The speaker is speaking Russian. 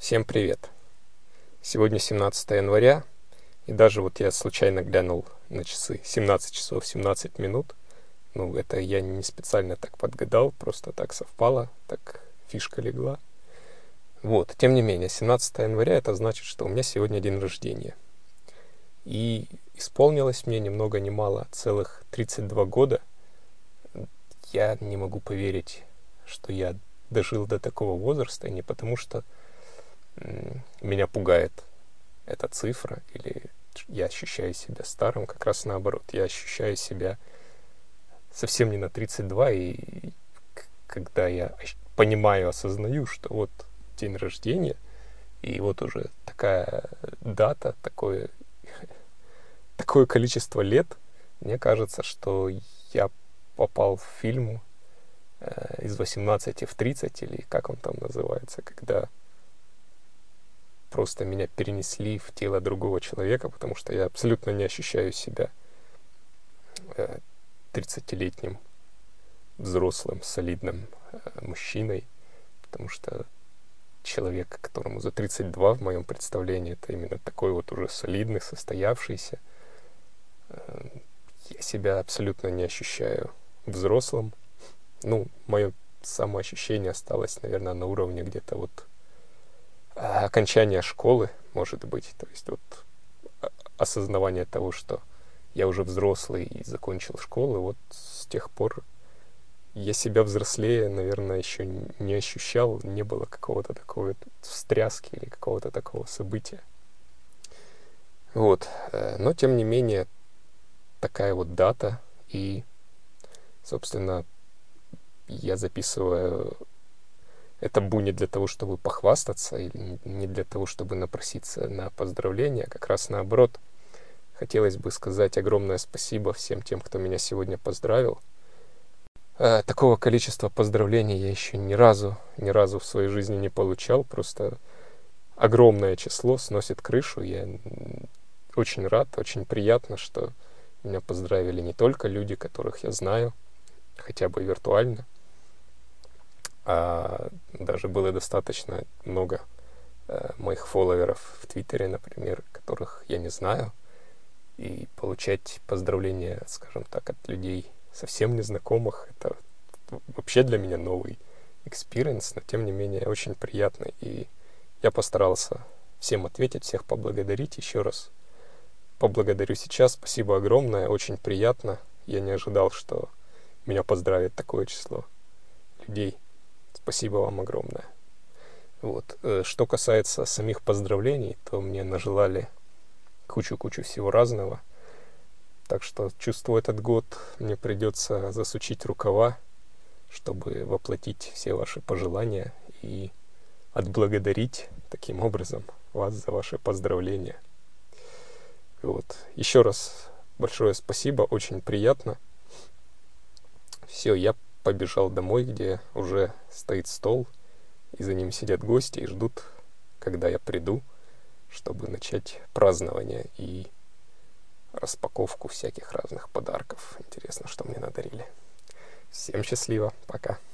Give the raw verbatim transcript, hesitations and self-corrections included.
Всем привет! Сегодня семнадцатое января, и даже вот я случайно глянул на часы семнадцать часов семнадцать минут. Ну, это я не специально так подгадал, просто так совпало, так фишка легла. Вот, тем не менее, семнадцатое января это значит, что у меня сегодня день рождения. И исполнилось мне ни много ни мало целых тридцать два года. Я не могу поверить, что я дожил до такого возраста, и не потому что меня пугает эта цифра, или я ощущаю себя старым, как раз наоборот. Я ощущаю себя совсем не на тридцать два, и когда я понимаю, осознаю, что вот день рождения, и вот уже такая дата, такое, такое количество лет, мне кажется, что я попал в фильм э, из восемнадцати в тридцать, или как он там называется, когда просто меня перенесли в тело другого человека, потому что я абсолютно не ощущаю себя э, тридцатилетним взрослым, солидным э, мужчиной, потому что человек, которому за тридцать два в моем представлении, это именно такой вот уже солидный, состоявшийся. Э, я себя абсолютно не ощущаю взрослым. Ну, мое самоощущение осталось, наверное, на уровне где-то вот окончания школы, может быть, то есть вот осознавание того, что я уже взрослый и закончил школу, вот с тех пор я себя взрослее, наверное, еще не ощущал, не было какого-то такого встряски или какого-то такого события. Вот, но тем не менее, такая вот дата, и, собственно, я записываю это бу не для того, чтобы похвастаться, или не для того, чтобы напроситься на поздравления, как раз наоборот. Хотелось бы сказать огромное спасибо всем тем, кто меня сегодня поздравил. Э, такого количества поздравлений я еще ни разу, ни разу в своей жизни не получал. Просто огромное число сносит крышу. Я очень рад, очень приятно, что меня поздравили не только люди, которых я знаю, хотя бы виртуально, а даже было достаточно много э, моих фолловеров в Твиттере, например, которых я не знаю, и получать поздравления, скажем так, от людей совсем незнакомых, это вообще для меня новый экспириенс, но тем не менее очень приятно, и я постарался всем ответить, всех поблагодарить еще раз. Поблагодарю сейчас, спасибо огромное, очень приятно, я не ожидал, что меня поздравит такое число людей. Спасибо вам огромное. Вот. Что касается самих поздравлений, то мне нажелали кучу-кучу всего разного. Так что чувствую, этот год мне придется засучить рукава, чтобы воплотить все ваши пожелания и отблагодарить таким образом вас за ваши поздравления. Вот. Еще раз большое спасибо, очень приятно. Все, я побежал домой, где уже стоит стол, и за ним сидят гости и ждут, когда я приду, чтобы начать празднование и распаковку всяких разных подарков. Интересно, что мне надарили. Всем счастливо, пока.